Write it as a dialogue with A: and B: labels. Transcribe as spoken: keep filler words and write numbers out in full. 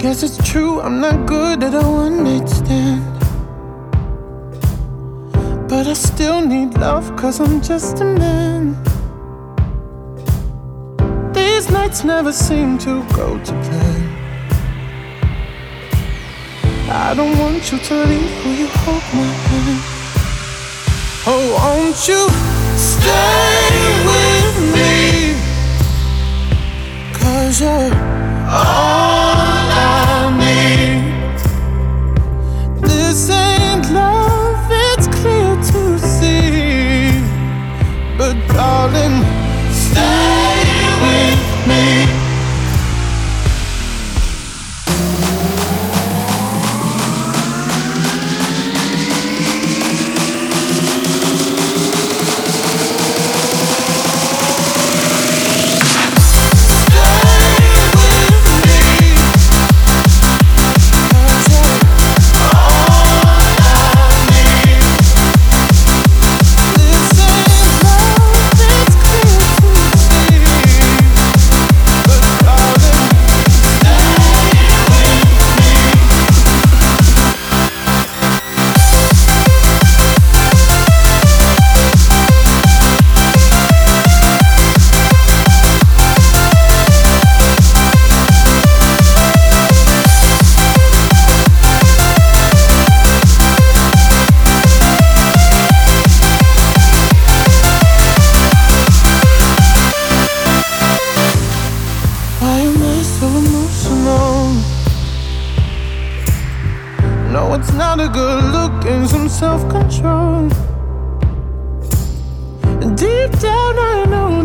A: Guess it's true, I'm not good at a one night stand. But I still need love, cause I'm just a man. These nights never seem to go to plan. I don't want you to leave, will you hold my hand? Oh, won't you stay with me? Cause you're all I need. This ain't love, it's clear to see. But darling, stay with me. No, it's not a good look and some self-control. Deep down I know